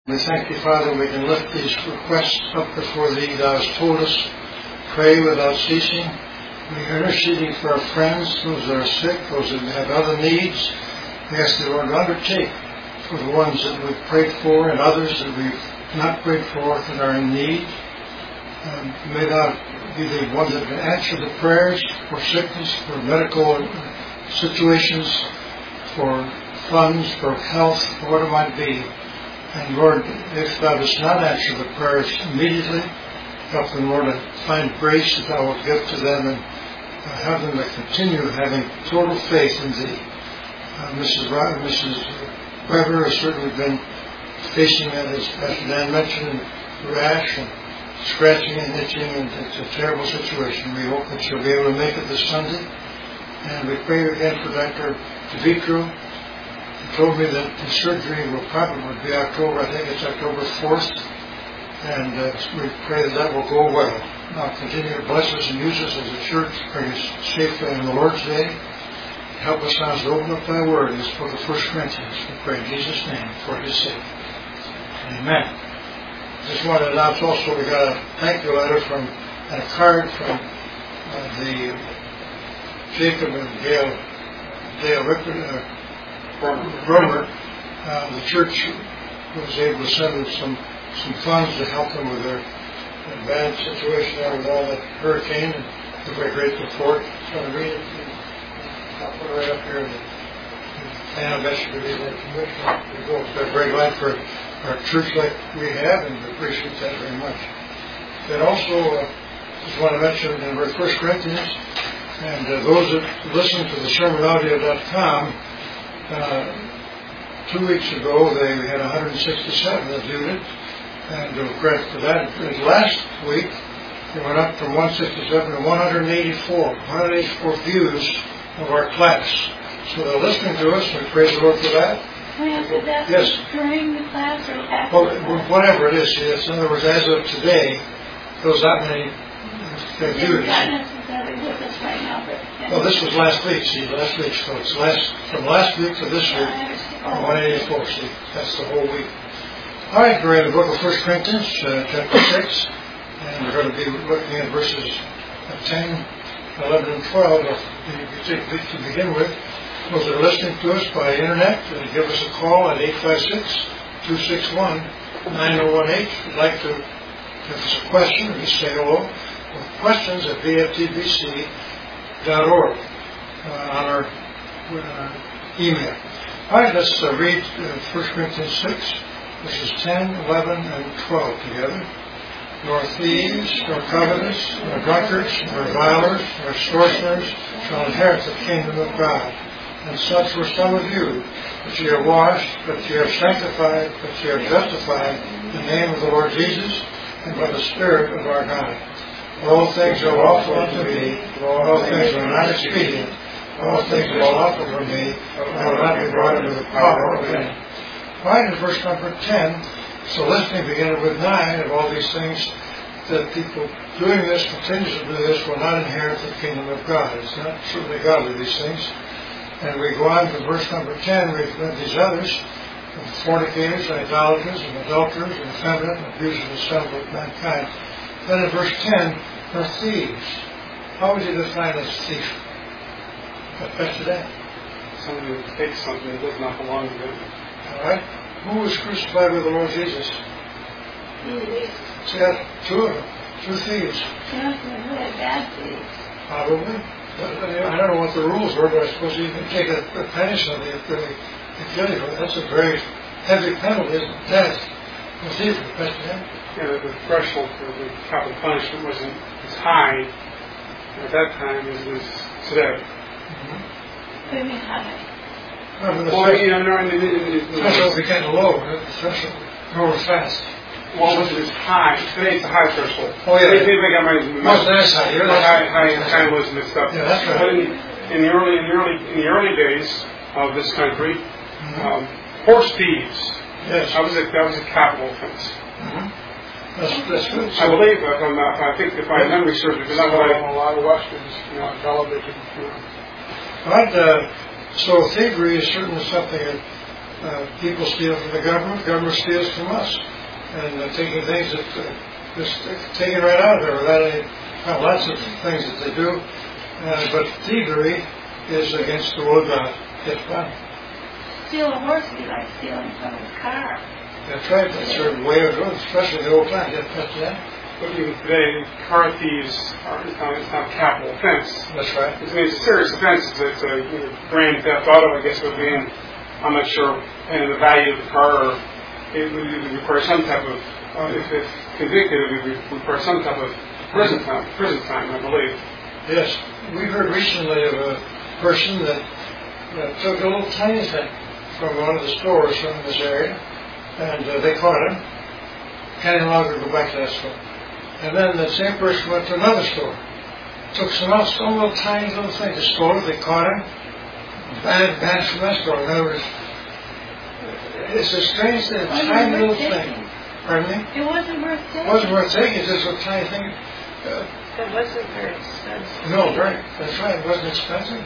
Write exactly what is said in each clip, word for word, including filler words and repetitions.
We thank you, Father, we can lift these requests up before Thee. Thou hast told us, pray without ceasing. We are interceding for our friends, those that are sick, those that have other needs. We ask the Lord to undertake for the ones that we've prayed for and others that we've not prayed for that are in need. Um, may Thou be the one that can answer the prayers for sickness, for medical situations, for funds, for health, for what it might be. And Lord, if Thou dost not answer the prayers immediately, help them, Lord, to find grace that Thou wilt give to them and uh, have them to continue having total faith in Thee. Uh, Missus Ra- Missus Weber has certainly been facing that, as Pastor Dan mentioned, rash and scratching and itching, and it's a terrible situation. We hope that she'll be able to make it this Sunday. And we pray again for Doctor DeVitro. He told me that the surgery will probably be October, I think it's October fourth, and uh, we pray that that will go well. Now continue to bless us and use us as a church, bring us safely on the Lord's Day. Help us now to open up Thy Word as for the First Corinthians. We pray in Jesus' name for His sake. Amen. Just want to announce also we got a thank you letter from, and a card from uh, the Jacob and Gail, Dale Rickard, uh, Bremer. Uh, the church was able to send them some, some funds to help them with their, their bad situation there with all that hurricane, and we're very grateful for it. I'm going to read it. I'll put it right up here. And I bet you could read that. We're very glad for our church like we have, and we appreciate that very much. And also, uh, just want to mention in First Corinthians, and uh, those that listen to the sermon audio dot com, Uh, two weeks ago, they had one hundred sixty-seven that viewed it, and we're grateful for that. And last week, it went up from one hundred sixty-seven to one hundred eighty-four, one hundred eighty-four views of our class. So they're listening to us, and we praise the Lord for that. Well, that yes. During the class or after? Well, whatever it is, yes. In other words, as of today, those that many uh, views. With us right now, but, yeah. Well, this was last week, see, last week's folks. Last, from last week to this week, uh, one hundred eighty-four, see, that's the whole week. All right, we're in the book of First Corinthians, uh, chapter six, and we're going to be looking at verses ten, eleven, and twelve to begin with. Those that are listening to us by internet, uh, give us a call at eight five six, two six one, nine oh one eight. If you'd like to give us a question or just say hello, questions at v f t b c dot org uh, on our uh, email. All right, let's uh, read uh, First Corinthians six, verses ten, eleven, and twelve together. Nor thieves, nor covetous, nor drunkards, nor revilers, nor extortioners shall inherit the kingdom of God. And such were some of you. But ye are washed, but ye are sanctified, but ye are justified in the name of the Lord Jesus and by the Spirit of our God. All things are lawful unto me, all things are not expedient, all things are lawful for me, and will not be brought into the power of any. Right in verse number ten, so listening beginning with nine of all these things, that people doing this, continues to do this, will not inherit the kingdom of God. It's not certainly godly, these things. And we go on to verse number ten, we've read these others, fornicators, idolaters, and adulterers, and effeminate, and abusers of the son of mankind. Then in verse ten, are thieves. How would you define a thief? That's that. Somebody who takes something that does not belong to them. All right. Who was crucified with the Lord Jesus? Thieves. See that? Two of them. Two thieves. Yeah, bad thieves. Probably. I don't know what the rules were, but I suppose you can take a, a punishment if really if kill you. That's a very heavy penalty, isn't it? Death. A thief, that's that. Yeah, the threshold for the capital punishment wasn't as high at that time as it is today. Mm-hmm. What do you mean high? Well, well you know, no, I mean, the threshold became low. The threshold grew fast. Well, it was high. Today it's a high threshold. Oh, yeah. They think I got my... Most that's high. You're high, high, high was mixed up. Yeah, that's right. But in, in, the early, in, the early, in the early days of this country, mm-hmm. um, horse thieves, yes. that was a, that was a capital offense. Mm-hmm. That's, that's good. So I believe that. I'm not, I think if my memory serves me, because I'm like a lot of westerns, you know, on television. Right. Uh, so thievery is certainly something that Uh, people steal from the government, government steals from us. And uh, taking things that uh, just taken right out of there without any, well, lots of things that they do. Uh, but thievery is against the will of God. Yes, fine. Steal a horse would be like stealing someone's car. That's right. That's their way of doing it, especially the old time. Yes, that's that. But even today, car thieves are it's not, it's not a capital offense. That's right. It's, I mean, it's a serious offense. It's, it's a you know, grand theft auto, I guess, would be. And I'm not sure, depending on the value of the car, or it would, it would require some type of, uh, if it's convicted, it would require some type of prison time. Prison time, I believe. Yes, we heard recently of a person that, that took a little tiny thing from one of the stores from this area, and uh, they caught him. Can't any longer go back to that store. And then the same person went to another store, took some else, some little tiny little thing to store. They caught him, banned, banned from that store. In other words, it's a strange thing, a tiny little thing. Pardon me? It wasn't worth taking. It wasn't worth taking. It's just a tiny thing. Uh, It wasn't very expensive. no, right. That's right. It wasn't expensive.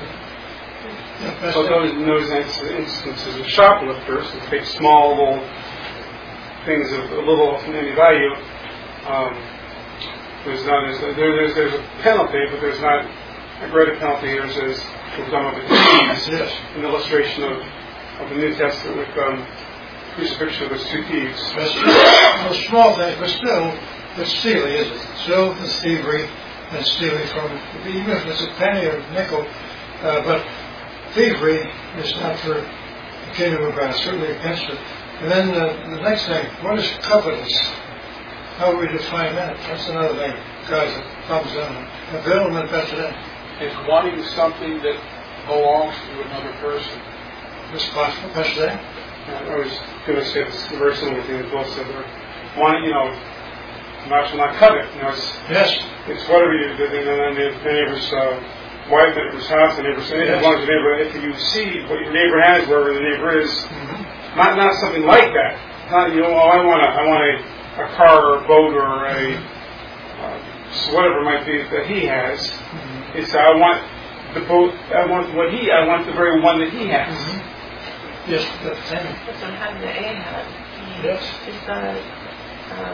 Yeah, that's So it. those, in those instances of shoplifters who take small little things of a little of any value, um, there's not as there, there's there's a penalty, but there's not a greater penalty here as is we're talking about the thieves. Yes. An illustration of, of the New Testament with um, crucifixion of those two thieves. That's true. Those small things, but still, it's stealing, isn't it? Still, it's thievery and stealing from, even if it's a penny or a nickel, uh, but thievery is not for the kingdom of God, certainly against it. And then uh, the next thing, what is covetous? How do we define that? That's another thing, guys, that comes down. Availment, that's it. It's wanting something that belongs to another person. This possible, that's it. I was going to say this very similar thing that Bill said there. One, you know, not shall not covet. You know, it's, Yes. it's whatever you did, and then the neighbor's uh, wife, the neighbor's house, the neighbor's anything Yes. as long as the neighbor, if you see what your neighbor has, wherever the neighbor is, Mm-hmm. not not something like that. Not you know, oh, I want a I want a, a car or a boat or a uh, so whatever it might be that he has. Mm-hmm. It's I want the boat. I want what he. I want the very one that he has. Mm-hmm. Yes, that's the same. That's what happened to Ahab. He, Yes. he saw um,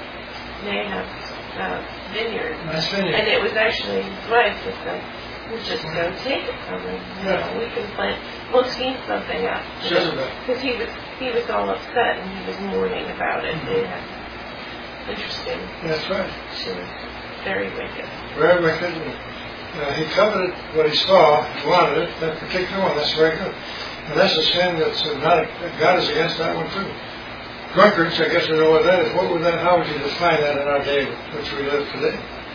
Ahab's uh, vineyard. Nice vineyard. And it was actually his wife that said, we'll just go take it from him. You Yeah. know, we can plant, we'll scheme something up. Jezebel. Because he was, he was all upset and he was mourning about it. Mhm. Yeah. Interesting. That's right. She was very wicked. Very wicked. Uh, he coveted what he saw, he wanted it, that particular one. That's very good. And that's a sin that's uh, not, a, God is against that one too. Drunkards, I guess we know what that is. What would that, how would you define that in our day, which we live today?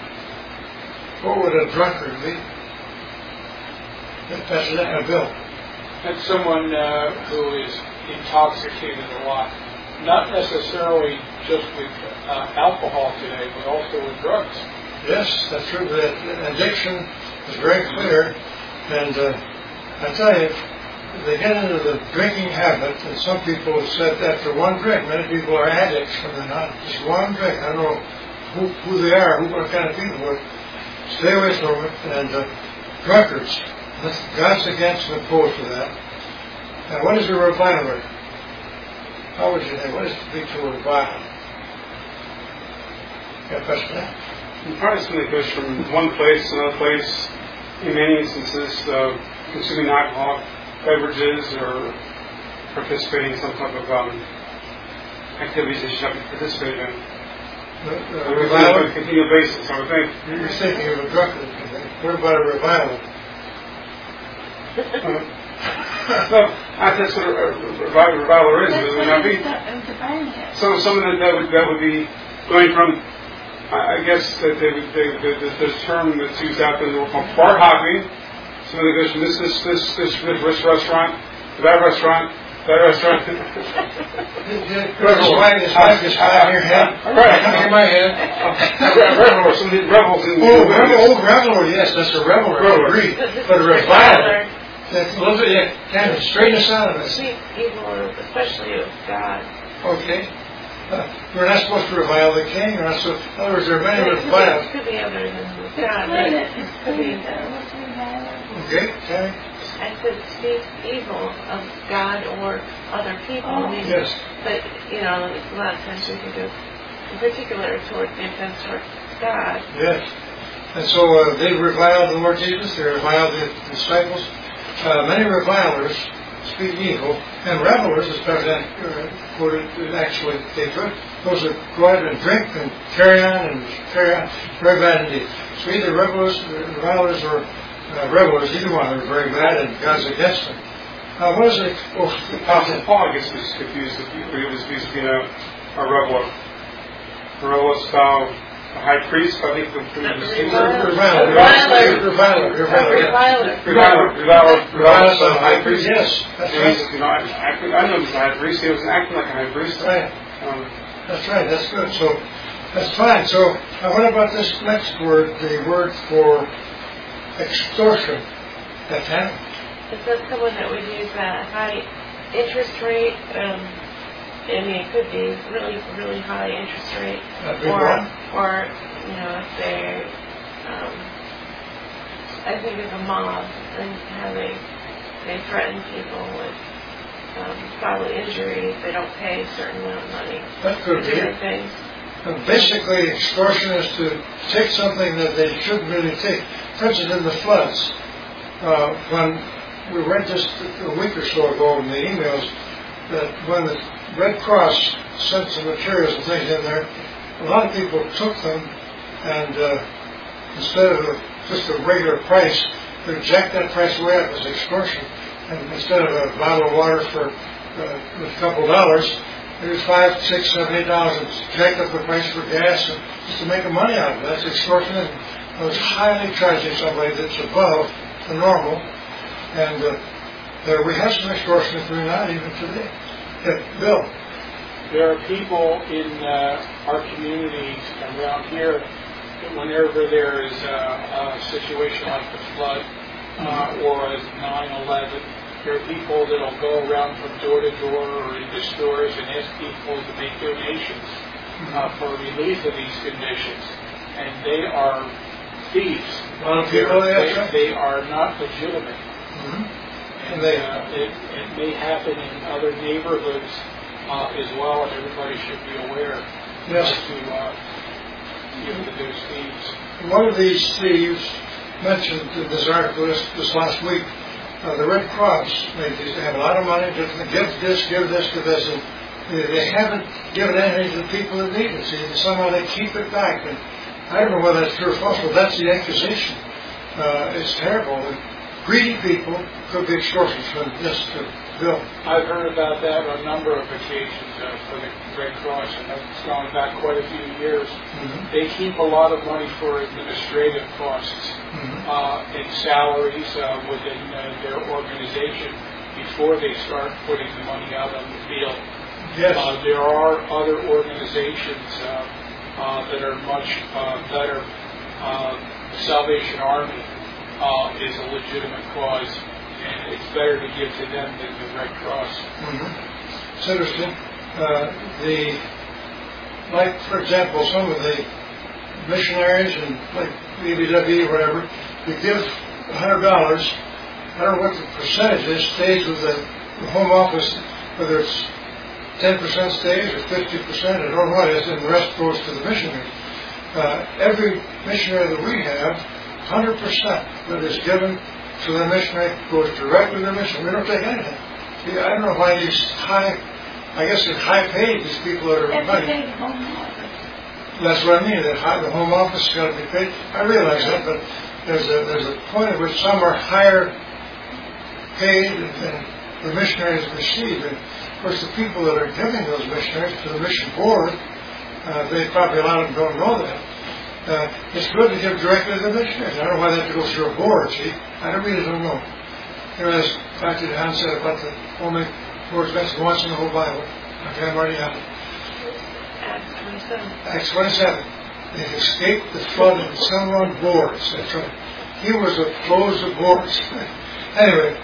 What would a drunkard be? That's a Bill. That's someone uh, who is intoxicated a lot. Not necessarily just with uh, alcohol today, but also with drugs. Yes, that's true. That addiction is very clear. And uh, I tell you, they get into the drinking habit, and some people have said that after one drink, many people are addicts from the not just one drink. I don't know who, who they are, who what kind of people, but stay away from it. And uh, drunkards, God's against and opposed to that. Now, what is a reviler? How would you think? What is to be to revile? Got a question there? And probably something that goes from one place to another place. In many instances, uh, consuming alcoholic beverages or participating in some type of um, activities that you should not participate in. Uh, On a reviler? continual basis, I would think. You're thinking of a drunkard. What about a reviler? Uh, so, that's what a reviler, reviler is. That's It would what not be. I'm defining it. So, something that, that would that would be going from. I I guess that they would, they, the, the, the term that's used out there, they called bar hopping. Somebody goes from this this this this, this restaurant to that restaurant, that restaurant. His wife is like this high in your head. Right. High in my head. Revelers, some of these revels in. Oh, revel, oh, reveler, yes, that's a reveler. I agree. But a reviler, that little bit, yeah, kind of straighten us out of this. Speak evil, especially of God. Okay. Uh, we're not supposed to revile the king. We're not so, in other words, there are many It could be, reviles. it could be other than God. Explain But it. it could be Explain it. What's reviler? Okay, Tammy? I said speaks evil of God or other people. Oh. I mean, Yes. but, you know, a lot of times we can go in particular towards the offense towards God. Yes. And so uh, they reviled the Lord Jesus, they reviled the disciples. Uh, many revilers speak evil, and revelers, as President uh, quoted, actually they could, those that go out and drink and carry on and carry on, very bad indeed. So either revelers, revilers or uh, revelers, either one are very bad, and God's against them. Uh, what is it? Oh, Apostle Paul gets this confused, or he was confused being a, a reveler. Revelers thou a high priest, I think the reviler, Reviler. reviler, reviler, Reviler. Reviler, reviler, reviler, the high priest. Yes, that's And right. he's, you know, I, I, I know he's a high priest. He wasn't acting like a high priest. Right. Um, That's right, that's good. So, that's fine. So, uh, what about this next word, the word for extortion? That's happening. It says someone that would use a high interest rate. Um, I mean, it could be really, really high interest rate. That'd be Or, one. or, you know, if they, um, I think of a mob and how they, they threaten people with um, bodily injury if they don't pay a certain amount of money. That could be Different it. things. And basically, extortion is to take something that they shouldn't really take. For instance, in the floods, uh, when we read just a week or so ago in the emails that when the Red Cross sent some materials and things in there, a lot of people took them and uh, instead of a, just a regular price, they jacked that price way up as extortion. And instead of a bottle of water for uh, a couple of dollars, it was five, six, seven, eight dollars and jacked up the price for gas and just to make money out of it. That's extortion. And I was highly charging somebody that's above the normal. And uh, there we have some extortion going on even today. Yeah, Bill. There are people in uh, our communities around here that whenever there is a, a situation like the flood uh, or as nine eleven, there are people that will go around from door to door or into stores and ask people to make donations uh, for relief of these conditions. And they are thieves. A lot of people, they, that's they are not legitimate. Mm-hmm. And They- uh, it, it may happen in other neighborhoods uh, as well, and everybody should be aware Yes. not to uh, give to those thieves. One of these thieves mentioned in this article this, this last week, uh, the Red Cross, they, they have a lot of money, just give this, give this, give this, and they, they haven't given anything to the people that need it. See, somehow they keep it back. And I don't know whether that's true or false, but that's the accusation. Uh, it's terrible. And greedy people could be extortioners from this to Bill. I've heard about that on a number of occasions uh, for the Red Cross, and it's gone back quite a few years. Mm-hmm. They keep a lot of money for administrative costs Mm-hmm. uh, and salaries uh, within uh, their organization before they start putting the money out on the field. Yes. Uh, there are other organizations uh, uh, that are much uh, better. Uh, Salvation Army uh, is a legitimate cause, and it's better to give to them than the Red Cross. Mm-hmm. It's interesting. Uh, the, like, for example, some of the missionaries and like B B W or whatever, you give one hundred dollars, I don't know what the percentage is, stays with the, the home office, whether it's ten percent stays or fifty percent, I don't know what it is, and the rest goes to the missionaries. Uh, every missionary that we have, one hundred percent that is given to the missionary goes directly to the missionary. We don't take anything. See, I don't know why these high, I guess they're high paid, these people that are That's money. the home office. That's what I mean. That high, the home office has got to be paid. I realize that, but there's a there's a point at which some are higher paid than the missionaries receive. And of course, the people that are giving those missionaries to the mission board, uh, they probably a lot of them don't know that. Uh, it's good to give directly to the missionaries. I don't know why they have to go through a board. See, I don't really don't know. Here, as Doctor Don said about the only words mentioned once in the whole Bible. Okay, I'm already on it. Acts twenty-seven. Acts twenty-seven. They escaped the flood and some on boards. That's right. He was opposed to boards. Anyway,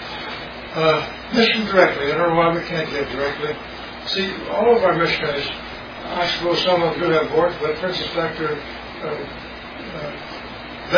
uh, mission directly. I don't know why we can't give directly. See, all of our missionaries, I suppose some of them do have boards, but for instance, Doctor Uh, uh, Bennett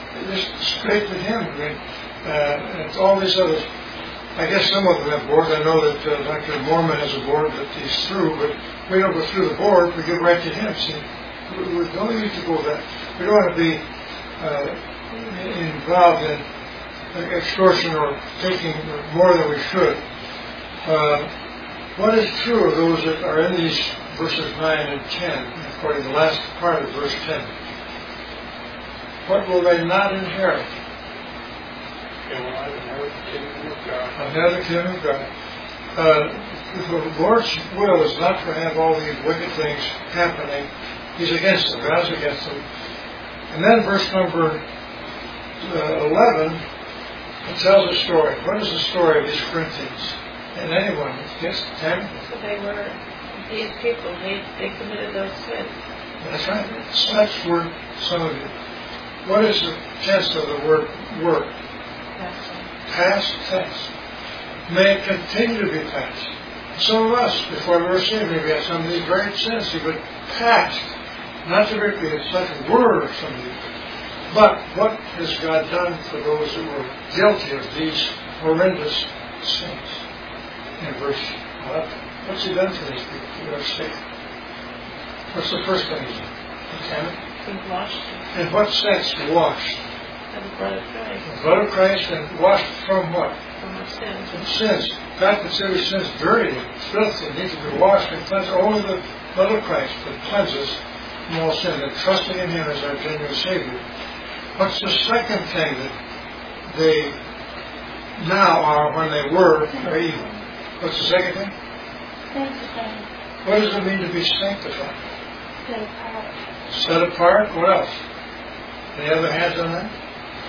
just straight to Him. I mean, uh, and all these others. I guess some of them have boards. I know that uh, Doctor Mormon has a board that he's through, but we don't go through the board. We get right to Him. See, we, we don't need to go that. We don't want to be uh, involved in extortion or taking more than we should. Uh, what is true of those that are in these verses nine and ten, according to the last part of verse ten? What will they not inherit? They will not inherit the kingdom of God. Inherit the kingdom of God. Uh, the Lord's will is not to have all these wicked things happening. He's against them. God's against them. And then verse number uh, eleven, it tells a story. What is the story of these Corinthians? And anyone, yes, ten? So they were, these people, they, they committed those sins. That's right. Such were some of you. What is the tense of the word work? Past tense. May it continue to be past. Some of us, before we were saved, maybe had some of these very sins, but past. Not to repeat, such were some of you. But what has God done for those who were guilty of these horrendous sins? In verse eleven. What's He done for these people who are saved? What's the first thing He's done? Examine. He washed them. In what sense washed? By the blood of Christ. The blood of Christ, and washed from what? From our sins. From sins. God considers sins dirty, filthy, need to be washed and cleansed. Only the blood of Christ that cleanses from all sin, and trusting in Him as our genuine Savior. What's the second thing that they now are when they were are evil? What's the second thing? Sanctified. What does it mean to be sanctified? Set apart. Set apart? What else? Any other hands on that?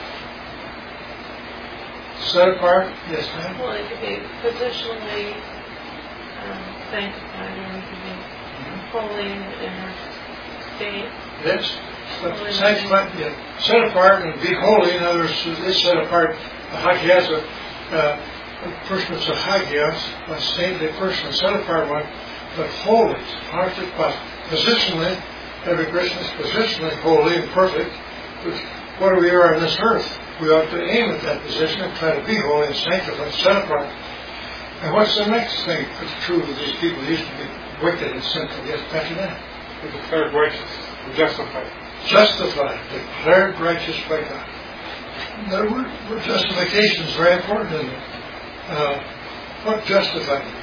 Set apart? Yes, ma'am. Well, it could be positionally um, sanctified, or it could be mm-hmm. holy in her state. Yes. Sanctified, yeah. Set apart and be holy. In other words, it's set apart. A hagios, a, a person that's a hagios, a saintly person, set apart one, but holy, hard to pass. Positionally, every Christian is positionally holy and perfect. But what we are on this earth, we ought to aim at that position and try to be holy and sanctified, set apart. And what's the next thing that's true of these people? They used to be wicked and sinful. Yes, after that. They're declared righteous and justified. Justified, declared righteous by God. The word, word justification is very important, isn't it? Uh, what justified them?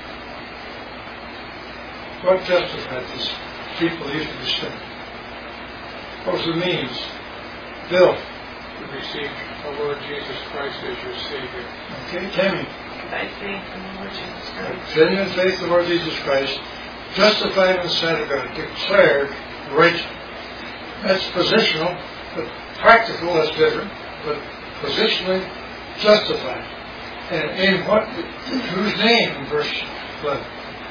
What justified these people who used to be sin? What was the means? Bill. To receive the Lord Jesus Christ as your Savior. Okay, Tammy. By faith in the Lord Jesus Christ. Genuine faith in the Lord Jesus Christ, justified in the sight of God, declared righteous. That's positional, but practical, that's different. But positionally justified. And in what, whose name in verse eleven?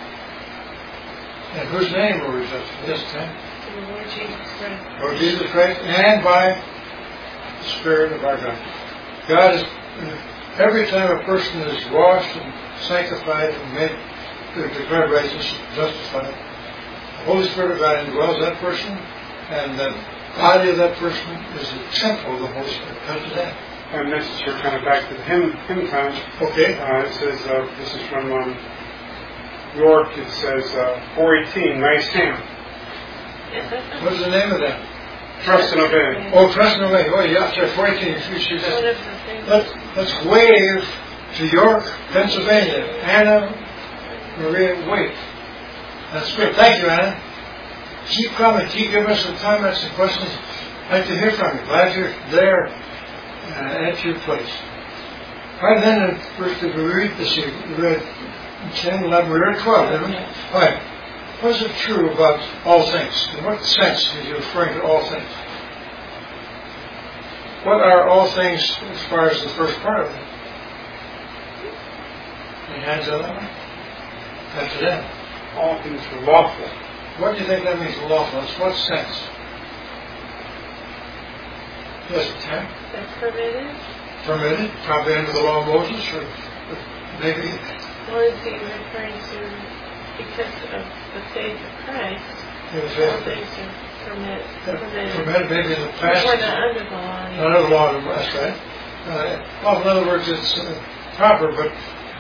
And whose name were we justified? This time? In the Lord Jesus Christ. Lord Jesus Christ, and by the Spirit of our God. God is, every time a person is washed and sanctified and made, declared righteous, justified, the Holy Spirit of God indwells that person, and the body of that person is the temple of the Holy Spirit. Come to that. And this is kind of back to the hymn, hymn time. Okay. Uh, it says, uh, this is from um, York, it says, uh, four eighteen, nice hymn. What's the name of that? Trust and Obey. Oh, Trust and Obey. Oh, yeah, sorry, four eighteen. Let's, let's wave to York, Pennsylvania. Anna Maria Wade. That's good. Thank you, Anna. Keep coming. Keep giving us some comments and questions. I'd like to hear from you. Glad you're there uh, at your place. All right, then, first, did we read this? We read ten, eleven, we read twelve, didn't we? All right. What is it true about all things? In what sense is he referring to all things? What are all things as far as the first part of it? Any hands on that one? After that. All things are lawful. What do you think that means, lawful? In what sense? Yes, Tam? That's permitted. Permitted? Probably under the law of Moses, or maybe. Well, is he referring to because of the faith of Christ? Yeah, the all faith. things are permit, uh, permitted. permitted maybe in the past. Or not under the law. yeah. Not under the law, that's right. Uh, well, in other words, it's uh, proper, but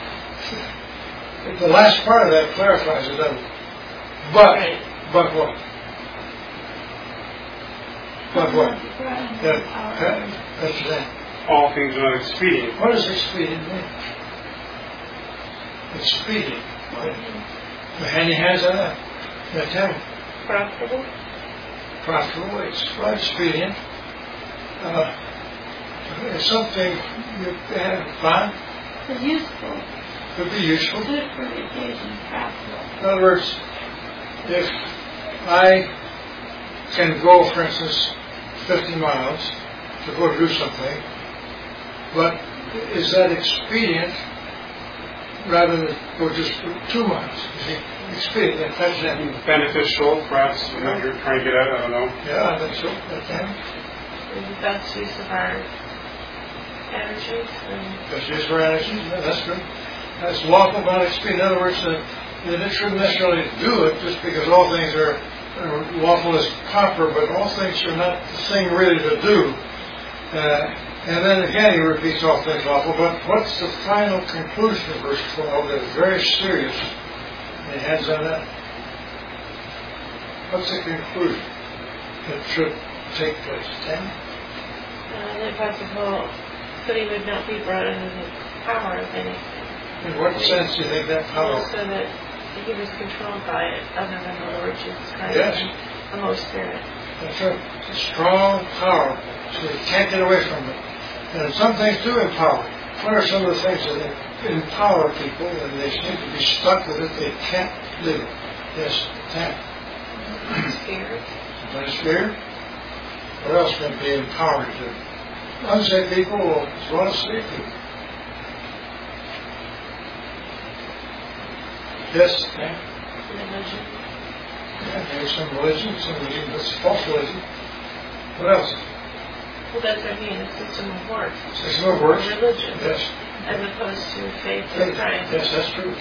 the last part of that clarifies it, doesn't it? But, Right. but what? But what? Yeah. Yeah, that- that's that. All things are not expedient. What does expedient mean? Expedient. What? How many hands on that? Yeah, tell me. Profitable? Profitable, it's right, expedient. Uh, it's something you have fun, It's useful. could be useful. Good for the occasion. Practical. In other words, if I can go, for instance, fifty miles to go do something, but is that expedient rather than go just two miles? You see, expedient, that's that. Beneficial, perhaps, you know, you're trying to get out, I don't know. Yeah, I think so. That can. Is the best use of our energies? And That's used for energy. Yeah, that's good. That's lawful, but expedient. In other words, uh, they shouldn't necessarily do it just because all things are uh, lawful as proper, but all things are not the thing really to do. Uh, and then again, he repeats all things lawful. But what's the final conclusion of verse twelve that is very serious? Any hands on that? What's the conclusion that should take place? Ten? uh, the Apostle Paul said he would not be brought under the power of anything. In what sense do you think that power? So that he was controlled by it other than the Lord Jesus Christ Yes. and the Holy Spirit. That's right. It's a strong power, so you can't get away from it. And some things do empower. What are some of the things that empower people, and they seem to be stuck with it? They can't live it. Yes, can't. Spirit. Sometimes fear. What else can be empowered to? Unsaved people will as well as saved people. Yes, yeah. Religion. Yeah, there's some religion, some religion, that's false religion. What else? Well, that's what I mean, a system of works. System of works. Religion. Yes. As opposed to faith in Faith. Christ. Yes, that's true.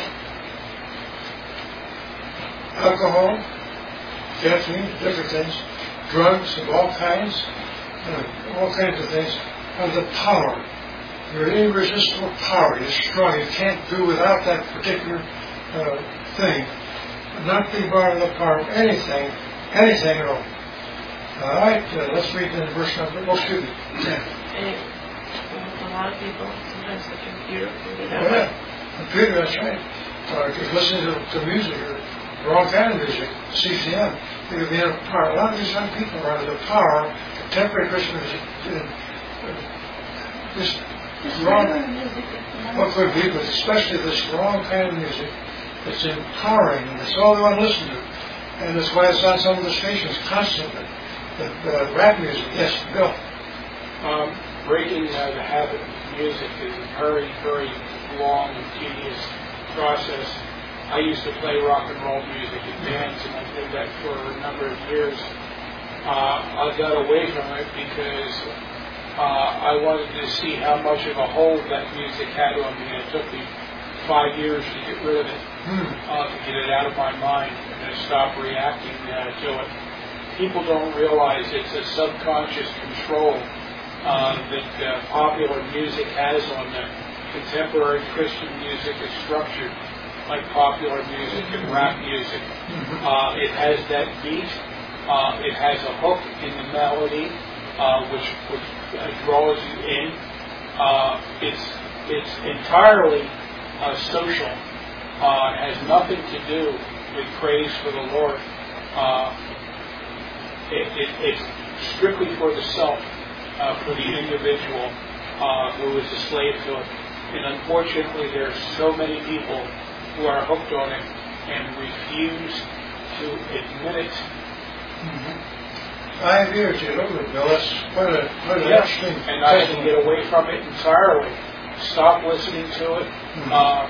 Alcohol, caffeine, different things, drugs of all kinds, uh, all kinds of things have the power. You're an irresistible power. You're strong. You can't do without that particular uh, thing. Not be brought in the power of anything, anything at all. All right, uh, let's read in verse number. Oh, excuse me. ten. And well, a lot of people, sometimes the computer can be Oh, that way. yeah. Computer, that's right. Or just listening to, to music or the wrong kind of music, C C M. They could be in a power. A lot of these young people are under the power of contemporary Christian music. Uh, this Just wrong, regular music is the what most. could be, but especially this wrong kind of music that's empowering, and that's all they want to listen to. And that's why it's on some of the stations constantly. The uh, rap music, yes, Bill. Um, breaking uh, the habit of music is a very, very long and tedious process. I used to play rock and roll music in bands, and I did that for a number of years. Uh, I got away from it because uh, I wanted to see how much of a hold that music had on me. It took me five years to get rid of it, Hmm. uh, to get it out of my mind and to stop reacting uh, to it. People don't realize it's a subconscious control uh, that uh, popular music has on them. Contemporary Christian music is structured like popular music and rap music. Uh, it has that beat. Uh, it has a hook in the melody, uh, which which uh, draws you in. Uh, it's it's entirely uh, social. Uh, it has nothing to do with praise for the Lord. Uh, It, it, it's strictly for the self, uh, for the individual uh, who is a slave to it. And unfortunately, there are so many people who are hooked on it and refuse to admit it. Mm-hmm. Five years, you know, Bill. That's quite a, quite an Yes, interesting and I had to get away from it entirely. Stop listening to it. Mhm. Uh,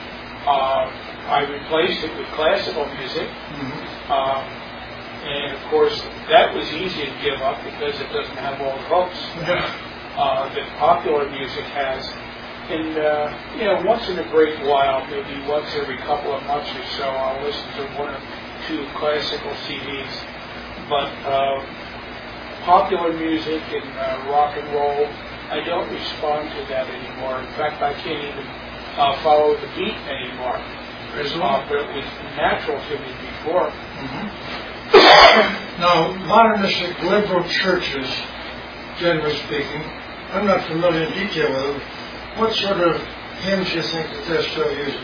uh, I replaced it with classical music. Mhm. Um, and of course, that was easy to give up because it doesn't have all the hooks Yeah. uh, that popular music has. And, uh, you know, once in a great while, maybe once every couple of months or so, I'll listen to one or two classical C Ds. but uh, popular music and uh, rock and roll, I don't respond to that anymore. In fact, I can't even uh, follow the beat anymore. Uh, but it was natural to me before. Mm-hmm. Now, modernistic liberal churches, generally speaking, I'm not familiar in detail with them. What sort of hymns do you think that they're still using?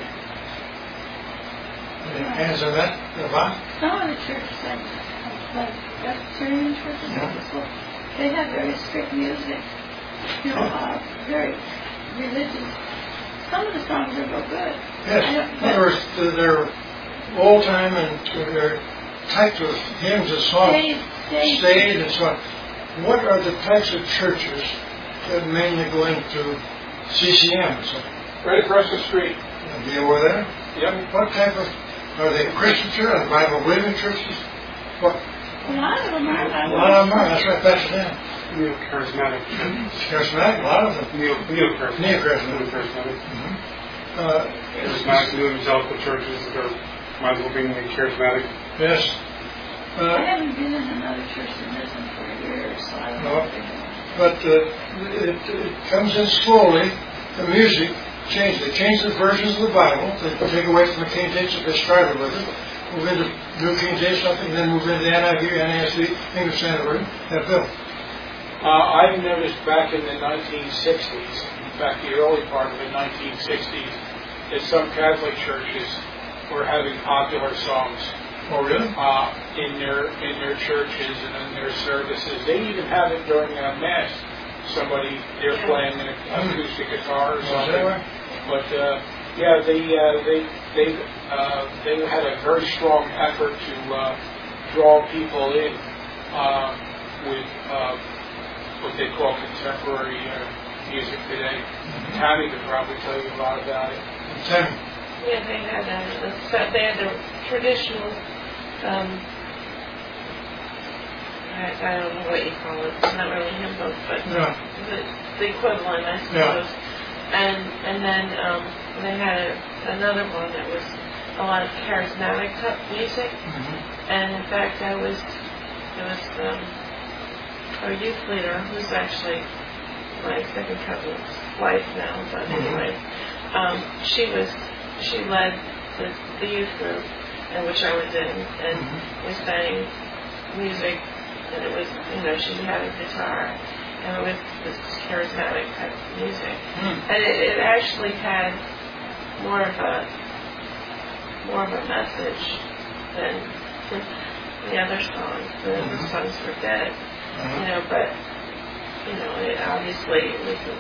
Any hands on that? Yvonne? Some of the churches, like, like Presbyterian churches, Yeah. they have very strict music, you know, uh, very religious. Some of the songs are real good. Yes. In other words, they're old time and they're types of hymns and songs, Stayed, stayed. stayed and so on. What are the types of churches that mainly go into C C M? So, Right across the street. be over there? Yep. What type of, are they Christian churches, Bible believing churches? What? A lot of them are. A lot of them are. That's right, Pastor Dan. Neo-charismatic. Charismatic, a lot of them. Neo, neo-charismatic. Neo-charismatic. Neo-charismatic. Mm-hmm. Uh, Charismatic, new evangelical churches that are, might as well be charismatic. yes. I Uh, haven't been in another church in Lisbon for years, so I don't No. know if they know. but uh, it, it comes in slowly. The music changes. They change the versions of the Bible. They take away from the King James that they started with it, move into New King James something, then move into the N I V, N A S B, English Standard Version. That Bill. Uh, I've noticed back in the nineteen sixties, in fact the early part of the nineteen sixties, that some Catholic churches were having popular songs Oh, really? uh, in their in their churches and in their services. They even have it during a mass. Somebody they're playing an acoustic guitar or Oh, is something. that right? But uh, yeah, they uh, they they uh, they had a very strong effort to uh, draw people in uh, with uh, what they call contemporary uh, music today. Mm-hmm. Tammy could probably tell you a lot about it. Ten. Yeah, they had a, a, they had the traditional, um, I, I don't know what you call it, it's not really hymn book, but Yeah. the, the equivalent, I suppose. Yeah. And and then um, they had a, another one that was a lot of charismatic type music. Mm-hmm. And in fact, I was, there was um, our youth leader, who's actually my second cousin's wife now, but anyway, um, she was, she led the, the youth group in which I was in, and we sang music, and it was, you know, she had a guitar, and it was this charismatic type of music. Mm. And it, it actually had more of a, more of a message than the other songs. The other Mhm. songs were dead, Uh-huh. you know, but, you know, it obviously it was, a,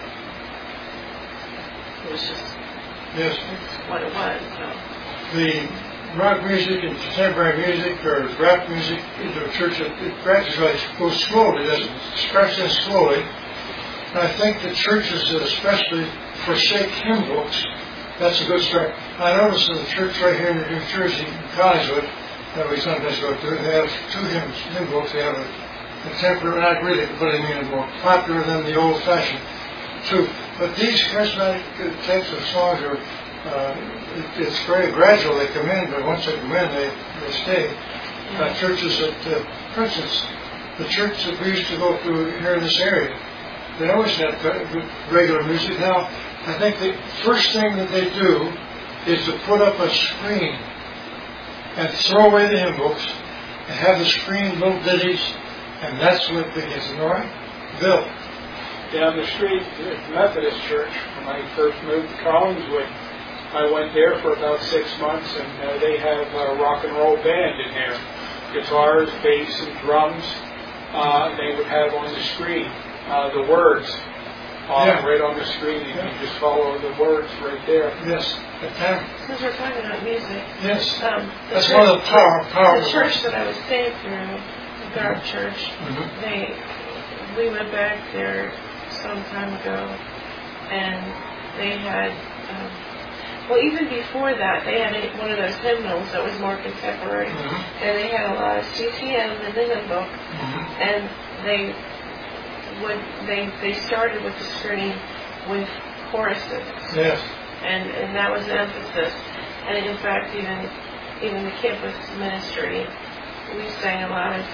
it was just Yes. it's what it was, so. The rock music and contemporary music or rap music into a church, it, it gradually goes slowly, doesn't it? It starts in slowly. And I think the churches that especially forsake hymn books, that's a good start. I noticed in the church right here in New Jersey, in Collingswood, that we sometimes go to, they have two hymns, hymn books. They have a contemporary, not really, but I mean more popular than the old-fashioned too. But these charismatic types of songs are, uh, it, it's very gradual. They come in, but once they come in, they, they stay. Uh, churches that, uh, for instance, the church that we used to go to here in this area, they always had regular music. Now, I think the first thing that they do is to put up a screen and throw away the hymn books and have the screen, little ditties, and that's what begins. All right? Bill. Down the street, the Methodist Church, when I first moved to Collingswood, I went there for about six months, and uh, they have a rock and roll band in there. Guitars, bass, and drums. Uh, they would have on the screen uh, the words uh, Yeah. right on the screen, and Yeah. you just follow the words right there. Yes. At ten. Since we're talking about music, Yes. um, the That's church, one of the power, power. the church that I was saved through, the Garb Church, Mhm. they, we went back there some time ago, and they had, um, well, even before that, they had a, one of those hymnals that was more contemporary, Mhm. and they had a lot of C C M in the hymn book, Mhm. and they would, they, they started with the screen with choruses. Yes. And, and that was the emphasis. And in fact, even even the campus ministry, we sang a lot of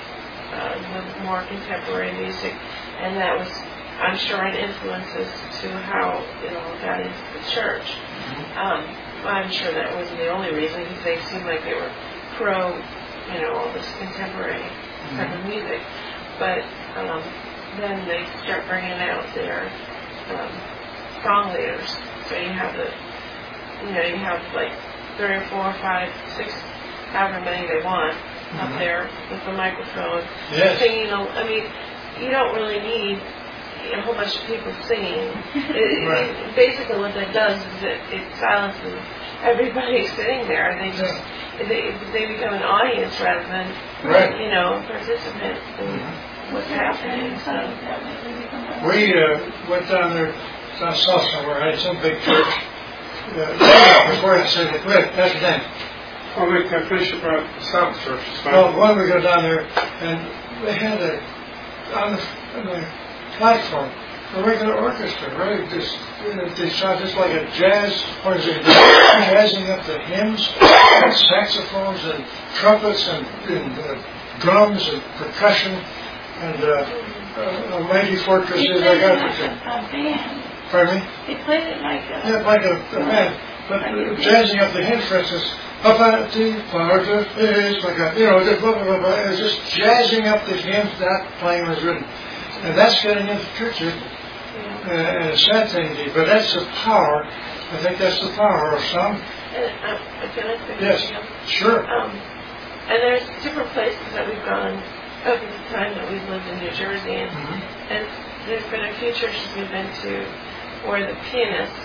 uh, the more contemporary music, and that was, I'm sure, an influence as to how it all got into the church. Um, I'm sure that wasn't the only reason, because they seemed like they were pro, you know, all this contemporary mm-hmm. type of music. But um, then they start bringing out their um, song leaders. So you have the, you know, you have like three or four or five, six, however many they want mm-hmm. up there with the microphone yes. singing. I mean, you don't really need a whole bunch of people singing. It, right. it, basically what that does is it, it silences everybody sitting there. They just yeah. they, they become an audience rather than right. you know, participant in mm-hmm. what's happening. So we uh, went down there down south somewhere. I had some big church. Uh, before I said it, wait, that's the name. Oh, we can finish it about the South Church. Well, one we go down there, and they had a on the, on the platform a regular orchestra, right? Just you know, they sound just like a jazz, or is it jazzing up the hymns, and saxophones and trumpets and, and uh, drums and percussion and uh, uh, a mighty fortress is like Africa. A band. Pardon me? They played it like a yeah, like a, a band, but like uh, jazzing up the hymns, for instance. Up at the part of it, like a, you know, just blah, blah, blah, blah. It's just jazzing up the hymns that playing was written. And that's getting into churches, uh, and a sad thing indeed. But that's the power. I think that's the power of some. And, uh, can I say yes, something? sure. Um, and there's different places that we've gone over the time that we've lived in New Jersey, and, mm-hmm. and there's been a few churches we've been to where the pianists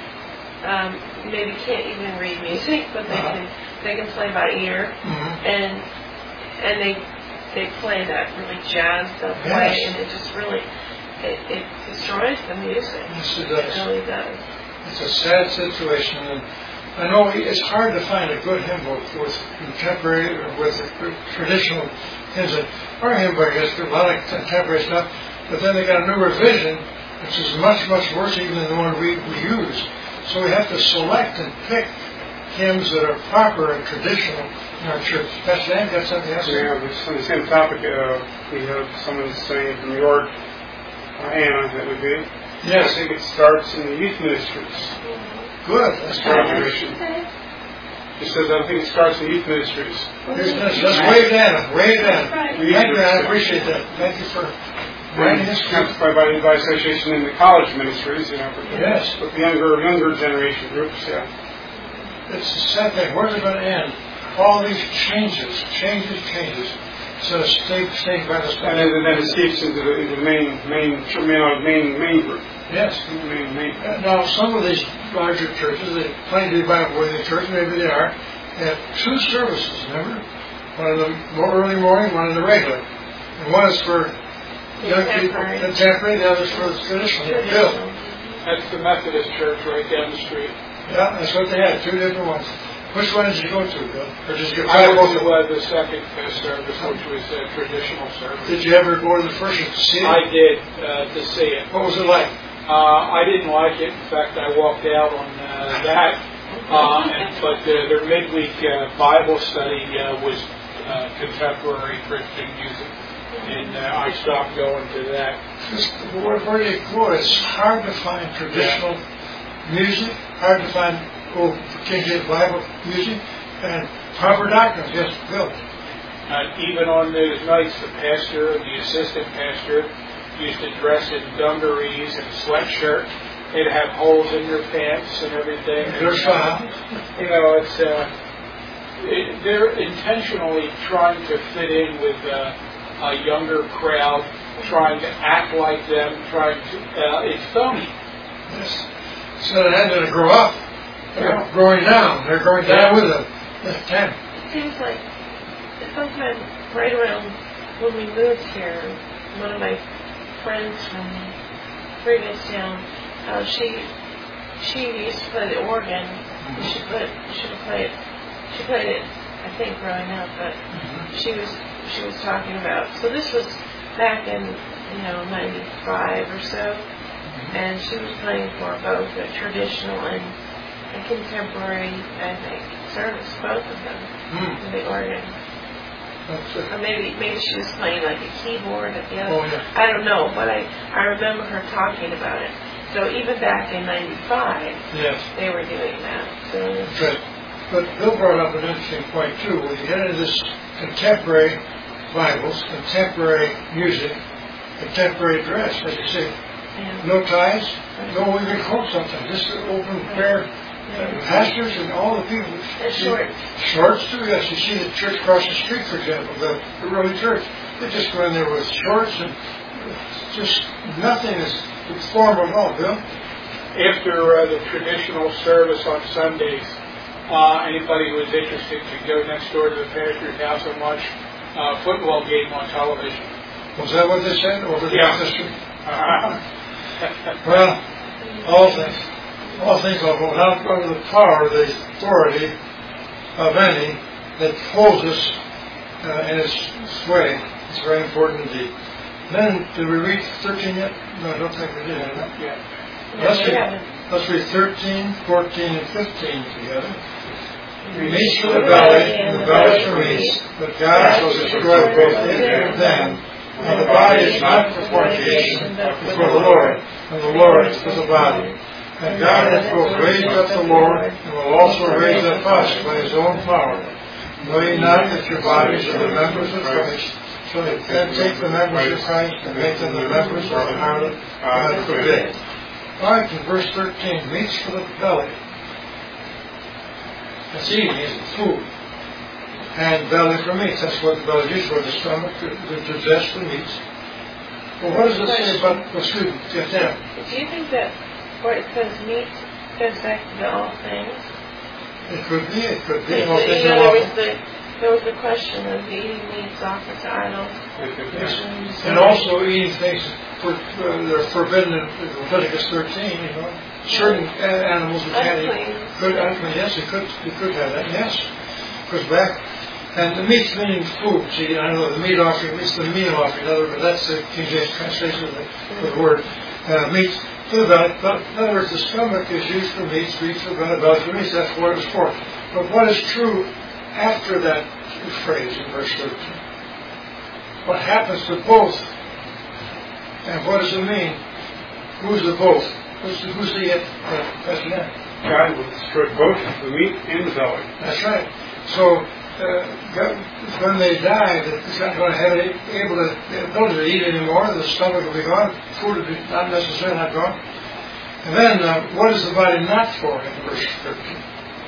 um, maybe can't even read music, but they uh-huh. can they can play by ear, mm-hmm. and and they. They play that really jazzed up yes. way, and it just really, it, it destroys the music. Yes, it does. It really does. It's a sad situation, and I know it's hard to find a good hymn book with contemporary, or with traditional hymns. Our hymn book has a lot of contemporary stuff, but then they got a new revision, which is much, much worse even than the one we, we use. So we have to select and pick hymns that are proper and traditional in our church. Pastor Dan, got something else? Yeah, on the same topic, uh, we have someone saying from York, uh, Anna, that would be. Yes. I think it starts in the youth ministries. Good. That's graduation. It says, I think it starts in youth ministries. Just, just wave Anna, wave Anna. Thank you, I appreciate that. Thank you for writing this. By, by, by association in the college ministries, you know, with the, yes. with the younger, younger generation groups, yeah. It's the sad thing. Where's it going to end? All these changes, changes, changes. So stay, stay by the stuff. And then, and then it seeps into the, into the main, main, main, main, main group. Yes. Main, main. Uh, now, some of these larger churches, they claim to be Bible in the church, maybe they are. They have two services, remember? One in the more early morning, one in the regular. And one is for young people, contemporary, the other is for the traditional. Bill. That's the Methodist church right down the street. Yeah, that's what they had, two different ones. Which one did you go to, Bill? Or did you get I went to uh, the second uh, service, which was a uh, traditional service. Did you ever go to the first to see it? I did, uh, to see it. What was it like? Uh, I didn't like it. In fact, I walked out on uh, that. Uh, and, but uh, their midweek uh, Bible study uh, was uh, contemporary Christian music. And uh, I stopped going to that. Just, where, where do you go? It's hard to find traditional yeah. music, hard to find old King James Bible music, and proper doctrines. Yes, Bill. Uh, even on those nights, the pastor and the assistant pastor used to dress in dungarees and sweatshirt. They'd have holes in their pants and everything. There's uh, You know, it's uh, it, they're intentionally trying to fit in with uh, a younger crowd, trying to act like them, trying to. Uh, it's phony. Yes. So they're having to grow up. They're yeah. growing down. They're growing down with them. It seems like sometime right around when we moved here, one of my friends from previous town, uh, she she used to play the organ. Mm-hmm. She played she would play it. She played it, I think, growing up. But mm-hmm. she was she was talking about. So this was back in you know ninety-five or so, mm-hmm. and she was playing for both the traditional and a contemporary, I think, service, both of them, mm. in the organ. That's it. Or maybe maybe she was playing like a keyboard at the other. Oh, yeah. I don't know, but I I remember her talking about it. So even back in ninety-five, Yes. they were doing that. So That's right. But Bill brought up an interesting point too. When you get into this contemporary Bibles, contemporary music, contemporary dress, as you say, yeah. no ties, no even coat sometimes, just an open pair. And pastors and all the people. And shorts. Shorts too, yes. You see the church across the street, for example, the, the early church. They just go in there with shorts and just nothing is formal at all, Bill. After uh, the traditional service on Sundays, uh, anybody who was interested could go next door to the pastor's house and watch a football game on television. Was that what they said over the Yeah. street? Well, all things. All things are not under the power, the authority of any that holds us uh, in its sway. It's very important indeed. Then, did we read thirteen yet? No, I don't think we did. Have we? Yeah. Let's we read, haven't. let's read thirteen, fourteen, and fifteen together. Meats for the the belly, belly, and the and belly the for belly meats, for but God shall destroy both it and them. And the body is not for fornication, but for the Lord, and the Lord is for the body. And God hath both raised up the Lord, and will also raise up us by his own power. Know ye not that your bodies are the members of Christ? So then take the members of Christ and make them the members of the harlot. God forbid. All right, in verse thirteen, meats for the belly. That's eating, isn't it? Food. And belly for meats. That's what the belly is used for, the stomach, to digest the meats. Well, what does it say about the food? Get them. Do you think that where it says meat goes back to all things? It could be, it could be. You All know, things there are was lawful. the there was the question of eating meats offered to idols. Yes. And also eating things for, uh, that are forbidden in Leviticus thirteen, you know. Certain a- animals you can't eat. Unclean. Could, unclean, yes, you could, you could have that, yes. Goes back. And the meat's meaning food. See, I know the meat offering, it's the meal offering, in other words, that's the King James translation of the, of the word. Uh, meat for the belly. But in other words, the stomach is used for meats, meat for the belly, belly for meats. That's what it's for. But what is true after that phrase in verse thirteen? What happens to both? And what does it mean? Who's the both? Who's the, who's the it? Uh, that's the end. God will destroy both the meat and the belly. That's right. So uh, God, when they die, it's not going to have any, able to the ability to eat anymore. The stomach will be gone. Food will be not necessarily not gone. And then, uh, what is the body not for in verse thirteen?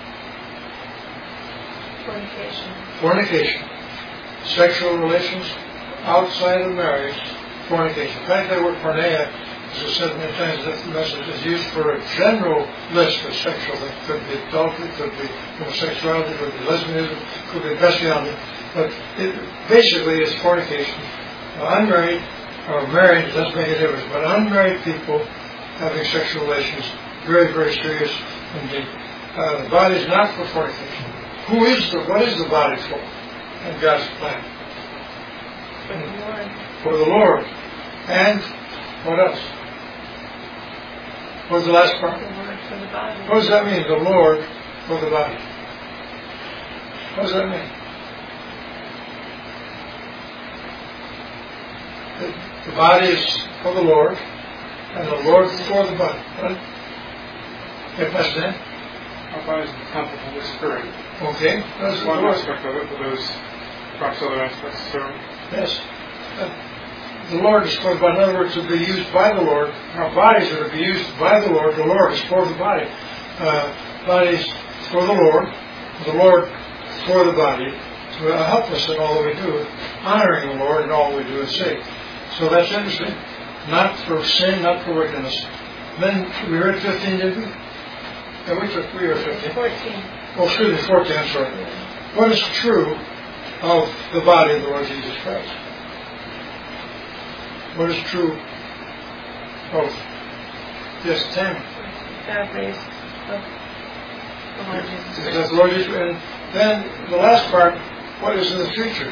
Fornication. Fornication. Sexual relations outside of marriage. Fornication. In fact, that word porneia, as I said many times, that message is used for a general list of sexual things. Could be adultery, could be homosexuality, could be lesbianism, could be bestiality. But it basically is fornication. Uh, unmarried or married, it doesn't make a difference. But unmarried people having sexual relations, very, very serious indeed. Uh, the body is not for fornication. Who is the, what is the body for in God's plan? For the Lord. For the Lord. And what else? What's the last part? The Lord for the body. What does that mean? The Lord for the body. What does that mean? The, the body is for the Lord, and the Lord for the body. Right? If that's it. Our body is the temple of the Spirit. Okay. That's That's one the Lord. aspect of it, but there's perhaps other aspects too. Yes. Uh, the Lord is for the body. In other words, to be used by the Lord. Our bodies are to be used by the Lord. The Lord is for the body. Uh, bodies for the Lord. The Lord for the body. To uh, help us in all that we do. Honoring the Lord in all we do and say. So that's interesting. Not for sin, not for wickedness. Then we read fifteen, did we? Yeah, we took, we read fifteen. fourteen. Oh, excuse me, fourteen, I'm sorry. What is true of the body of the Lord Jesus Christ? What is true of yes, Tammy? God raised up the Lord Jesus Is Christ. that the Lord Jesus? And then the last part, what is in the future?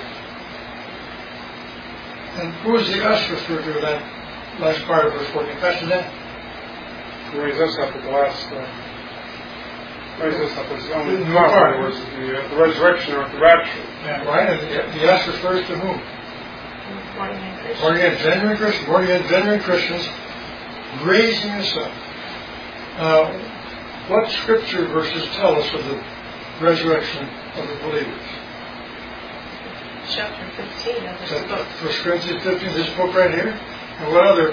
And who is the us referred to in that last part of verse fourteen? Pastor Nat? He raised us up at the last uh, Raise this up as only part, in other words, the, uh, the resurrection or the rapture. Yeah, right? And the, the S refers to whom? Born again Christians. Born again, genuine Christians. Born again, genuine Christians. Raising us up. Uh, what scripture verses tell us of the resurrection of the believers? Chapter fifteen of this book. First Corinthians fifteen, this book right here. And what other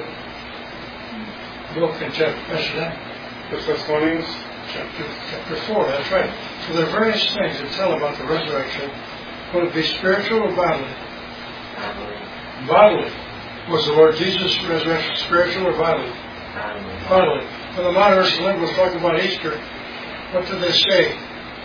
book in chapter that? First Thessalonians? Chapter, chapter four, that's right. So there are various things that tell about the resurrection. Will it be spiritual or bodily? Bodily. Bodily. Was the Lord Jesus' resurrection spiritual or bodily? Bodily. Bodily. When the modernists and liberals talk about Easter, what do they say?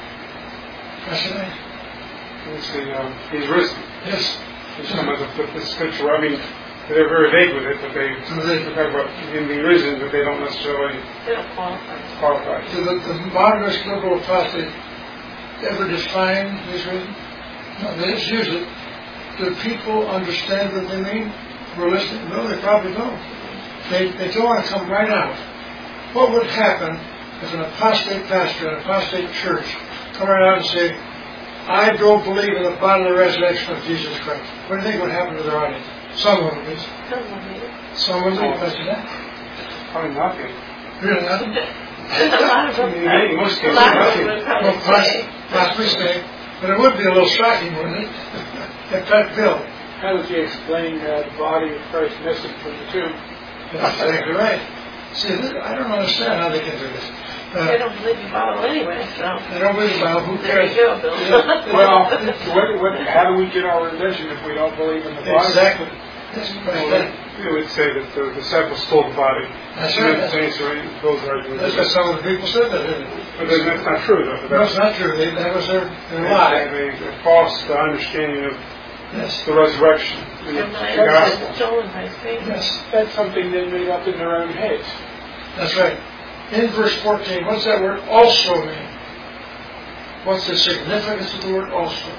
That's the name. Let's see, um, he's risen. Yes. There's some of the, the scripture, I mean, they're very vague with it, but they, they talk about him being risen, but they don't necessarily They don't qualify. qualify. Do the, the modernist liberal apostate ever define his risen? No, they just use it. Do people understand what they mean? We're listening? No, they probably don't. They, they don't want to come right out. What would happen if an apostate pastor, an apostate church, come right out and say, I don't believe in the bodily resurrection of Jesus Christ? What do you think would happen to their audience? Some of them, at least. Some of it. Some of them, imagine that. Probably nothing. Really, nothing? A lot of them. In most A cases, lot of nothing. them would Well, probably possibly, say. possibly say, but it would be a little shocking, wouldn't it? If that bill. How does he explain uh, the body of Christ missing from the tomb? That's exactly right. See, this, I don't understand how they can do this. Uh, They don't believe the Bible anyway, so. They don't believe the Bible. Who There cares? you go, Bill. Yeah. Well, what, what, how do we get our religion if we don't believe in the Bible? Exactly. That's Well, right. they would say that the disciples stole the body. That's And right. the saints are in those That's arguments. what some of the people said that, isn't it? But then that's not true, though. No, it's not true. They, that was their, their They lie. have a, a false uh, understanding of Yes. the resurrection and Your the mind gospel. is stolen by Satan. Yes. That's something they made up in their own heads. That's right. In verse fourteen, what's that word also mean? What's the significance of the word also?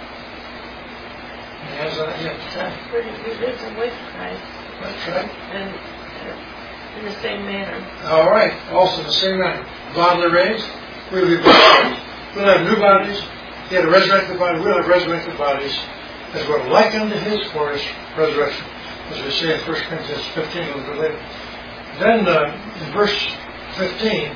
He has that, yeah. We're risen with Christ That's right. and uh, in the same manner. All right. Also the same manner. Bodily raised. We'll be bodily raised. We'll have new bodies. He had a resurrected body. We'll have resurrected bodies as well, like unto his glorious resurrection, as we say in First Corinthians fifteen a little bit later. Then uh, in verse fifteen,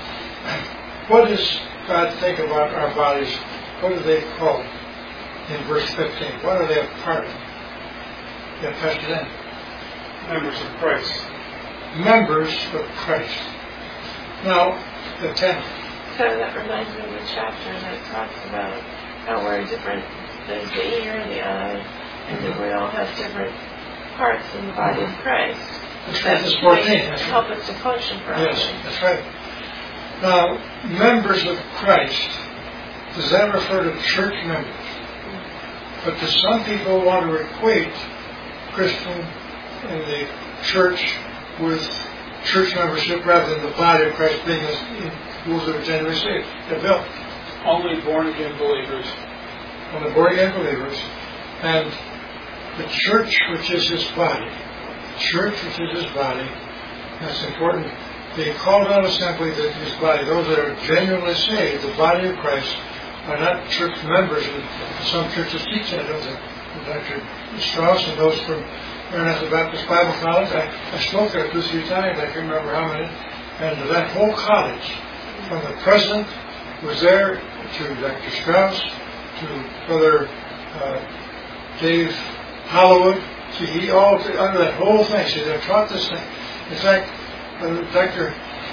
what does God think about our bodies? What do they call it in verse fifteen? What are they a part of? Yeah, Pastor Dan. Members of Christ. Members of Christ. Now, the tenth. So that reminds me of the chapter that talks about how we're different. There's the ear and the eye, and that we all have different parts in the body of Christ. That's right, that's fourteen. That's help right. us to function properly. Yes, that's right. Now, members of Christ, does that refer to church members? But do some people want to equate Christian in the church with church membership rather than the body of Christ being those that are genuinely saved? They're built Only born again believers. on the born again believers, and the church, which is his body. The church, which is his body. That's important. The called out assembly that his body, those that are genuinely saved, the body of Christ, are not church members. And some churches teach that, don't they? Doctor Strauss and those from Maranatha Baptist Bible College. I, I spoke there two, three times. I can't remember how many. And that whole college, from the president who was there to Doctor Strauss, to Brother uh, Dave Hollywood, see, he all under that whole thing. See, they're taught this thing. In fact, uh, Doctor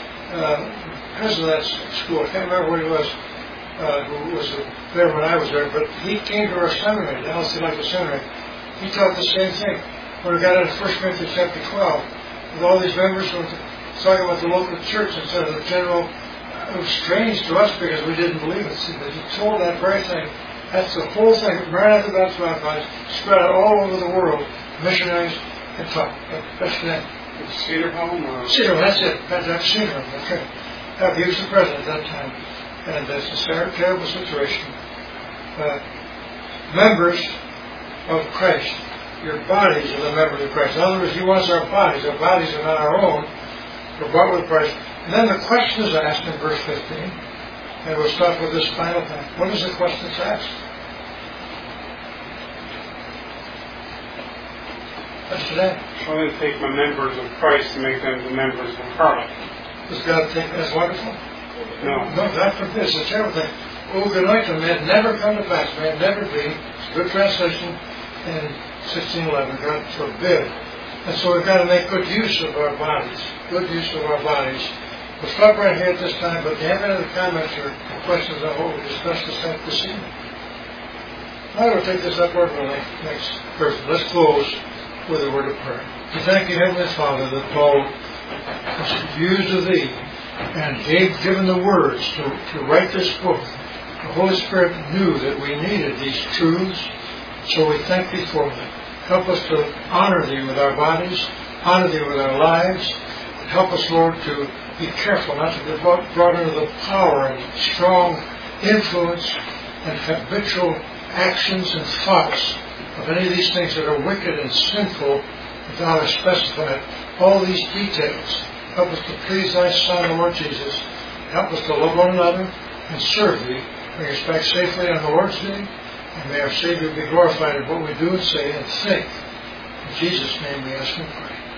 Uh, president of that school, I can't remember what he was, uh, who was there when I was there, but he came to our seminary, the L C Life Seminary. He taught the same thing. When we got into First Corinthians chapter twelve, with all these members who were talking about the local church instead of the general, it was strange to us because we didn't believe it. See, but he told that very thing. That's the whole thing. Maranatha Baptist Bible College spread out all over the world, missionaries and taught. That's the name. Cedar Home? Or? Cedar, that's it. That's, that's Cedar, that's right. Uh, he was the president at that time. And it's a ter- terrible situation. Uh, members of Christ. Your bodies are the members of Christ. In other words, he wants our bodies. Our bodies are not our own. We're bought with Christ. And then the question is asked in verse fifteen. And we'll start with this final thing. What is the question that's asked? That's today. I didn't take my members of Christ to make them the members of Harlem. Does God think that's wonderful? No. No, God forbid. It's a terrible thing. Oh, good night to may it never come to pass. May it never be. It's a good translation in sixteen eleven. God forbid. And so we've got to make good use of our bodies. Good use of our bodies. We'll stop right here at this time, but if you have any other comments or questions on what we discussed this, this evening, I will take this up orderly next person. Let's close with a word of prayer. We thank you, Heavenly Father, that Paul was used of thee and gave given the words to, to write this book. The Holy Spirit knew that we needed these truths, so we thank thee for them. Help us to honor thee with our bodies, honor thee with our lives, and help us, Lord, to be careful not to be brought under the power and strong influence and habitual actions and thoughts of any of these things that are wicked and sinful without us specifying all these details. Help us to please thy Son, the Lord Jesus. Help us to love one another and serve thee. Bring us back safely on the Lord's Day, and may our Savior be glorified in what we do and say and think. In Jesus' name we ask and pray.